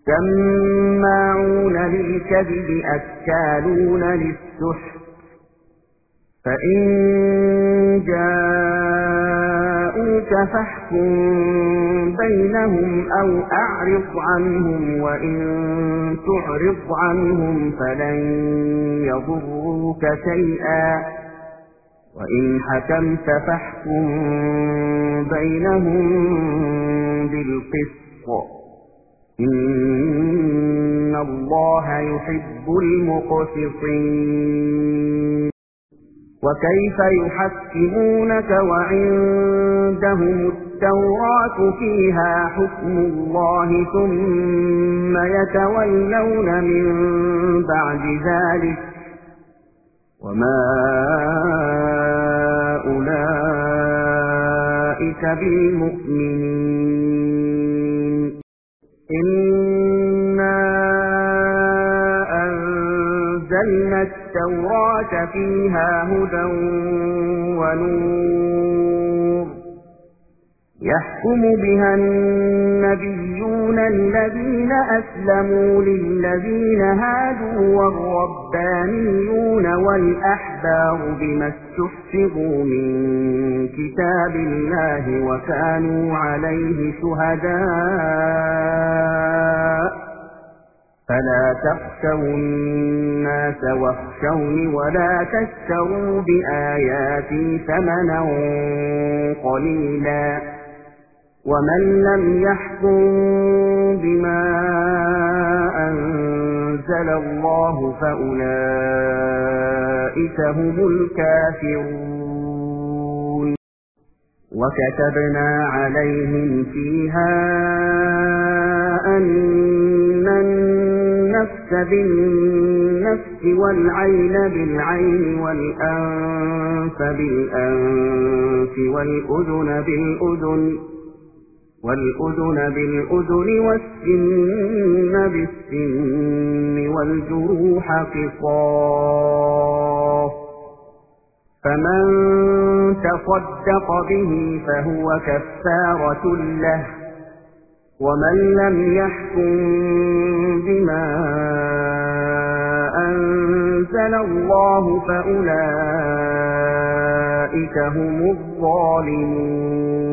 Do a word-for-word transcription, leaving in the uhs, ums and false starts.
سماعون للكذب أكالون للسحت فإن جاءوك فاحكم بينهم أو أعرض عنهم وإن تعرض عنهم فلن يضروك شيئا وإن حكمت فاحكم بينهم بالقسط إن الله يحب المقسطين وكيف يحكمونك وعندهم التوراة فيها حكم الله ثم يتولون من بعد ذلك وما أولئك بالمؤمنين إنا أنزلنا التوراة فيها هدى ونور يحكم بها النبيون الذين أسلموا للذين هادوا والربانيون والأحبار بما استحفظوا من كتاب الله وكانوا عليه شهداء فلا تخشوا الناس واخشوني ولا تشتروا بآياتي ثمنا قليلا ومن لم يحكم بما أنزل الله فأولئك هم الكافرون وكتبنا عليهم فيها أن النفس بالنفس والعين بالعين والأنف بالأنف والأذن بالأذن والأذن بالأذن والسن بالسن والجروح قصاص فمن تصدق به فهو كفارة له ومن لم يحكم بما أنزل الله فأولئك هم الظالمون